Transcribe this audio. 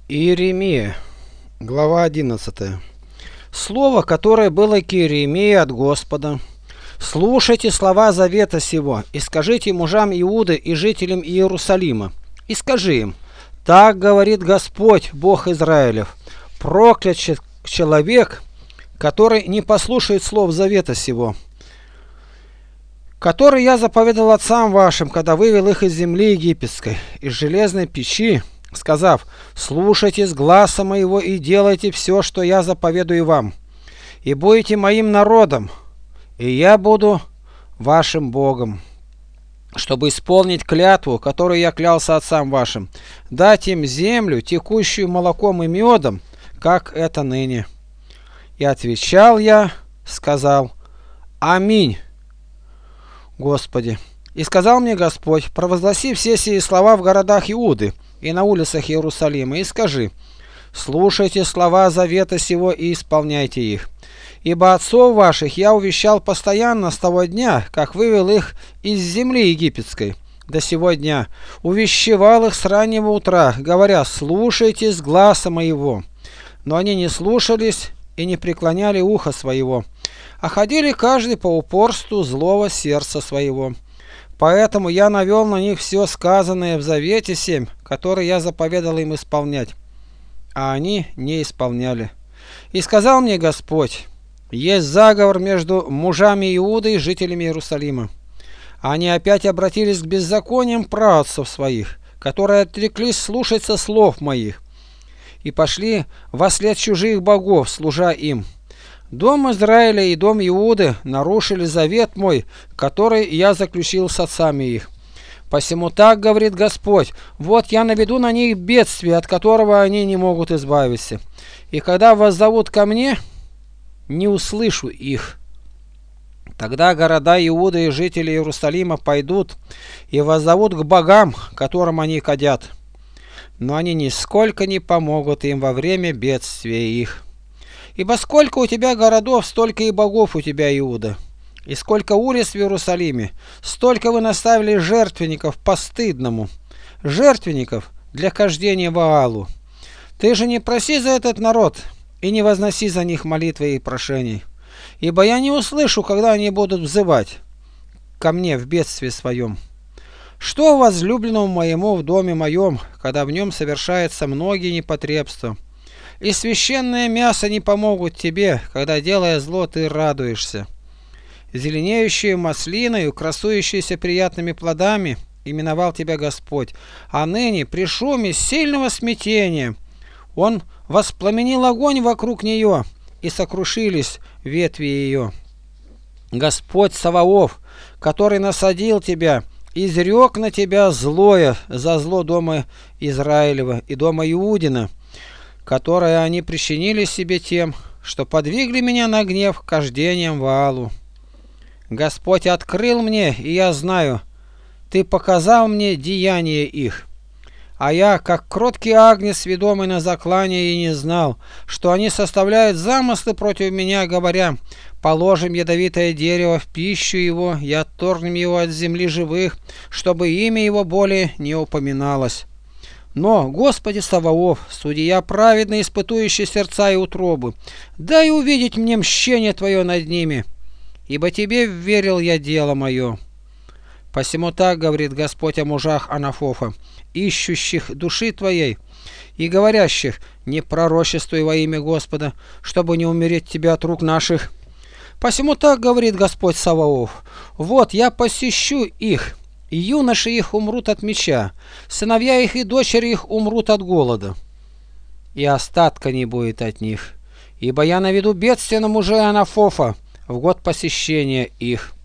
Иеремия, глава 11. Слово, которое было к Иеремии от Господа. Слушайте слова завета сего, и скажите мужам Иуды и жителям Иерусалима, и скажи им: так говорит Господь, Бог Израилев, проклят человек, который не послушает слов завета сего, который я заповедал отцам вашим, когда вывел их из земли египетской, из железной печи, сказав: слушайтесь гласа моего и делайте все, что я заповедую вам, и будете моим народом, и я буду вашим Богом, чтобы исполнить клятву, которую я клялся отцам вашим, дать им землю, текущую молоком и медом, как это ныне. И отвечал я, сказал: аминь, Господи. И сказал мне Господь: провозгласи все сии слова в городах Иуды и на улицах Иерусалима, и скажи: слушайте слова завета сего и исполняйте их. Ибо отцов ваших я увещал постоянно с того дня, как вывел их из земли египетской, до сего дня, увещевал их с раннего утра, говоря: слушайтесь гласа моего. Но они не слушались и не преклоняли ухо своего, а ходили каждый по упорству злого сердца своего. Поэтому я навел на них все сказанное в завете сем, который я заповедал им исполнять, а они не исполняли. И сказал мне Господь: есть заговор между мужами Иуды и жителями Иерусалима. Они опять обратились к беззакониям праотцев своих, которые отреклись слушаться слов моих, и пошли вослед чужих богов, служа им. Дом Израиля и дом Иуды нарушили завет мой, который я заключил с отцами их. Посему так говорит Господь: вот я наведу на них бедствие, от которого они не могут избавиться. И когда воззовут ко мне, не услышу их. Тогда города Иуды и жители Иерусалима пойдут и воззовут к богам, которым они кадят. Но они нисколько не помогут им во время бедствия их. Ибо сколько у тебя городов, столько и богов у тебя, Иуда. И сколько улиц в Иерусалиме, столько вы наставили жертвенников постыдному, жертвенников для хождения Ваалу. Ты же не проси за этот народ и не возноси за них молитвы и прошений, ибо я не услышу, когда они будут взывать ко мне в бедствии своем. Что возлюбленному моему в доме моем, когда в нем совершаются многие непотребства? И священное мясо не помогут тебе, когда, делая зло, ты радуешься. Зеленеющую маслиною, красующуюся приятными плодами, именовал тебя Господь, а ныне при шуме сильного смятения Он воспламенил огонь вокруг нее, и сокрушились ветви ее. Господь Саваоф, который насадил тебя, изрек на тебя злое за зло дома Израилева и дома Иудина, которое они причинили себе тем, что подвигли меня на гнев к хождениям Ваалу. Господь открыл мне, и я знаю, Ты показал мне деяния их. А я, как кроткий агнец, ведомый на заклание, и не знал, что они составляют замыслы против меня, говоря: положим ядовитое дерево в пищу его и отторгнем его от земли живых, чтобы имя его более не упоминалось. Но, Господи Саваоф, судья праведный, испытующий сердца и утробы, дай увидеть мне мщение Твое над ними, ибо Тебе верил я дело мое. Посему так говорит Господь о мужах Анафофа, ищущих души Твоей и говорящих: не пророчествуй во имя Господа, чтобы не умереть Тебе от рук наших. Посему так говорит Господь Саваоф: вот я посещу их, и юноши их умрут от меча, сыновья их и дочери их умрут от голода, и остатка не будет от них, ибо я наведу бедствие на мужей Анафофа в год посещения их.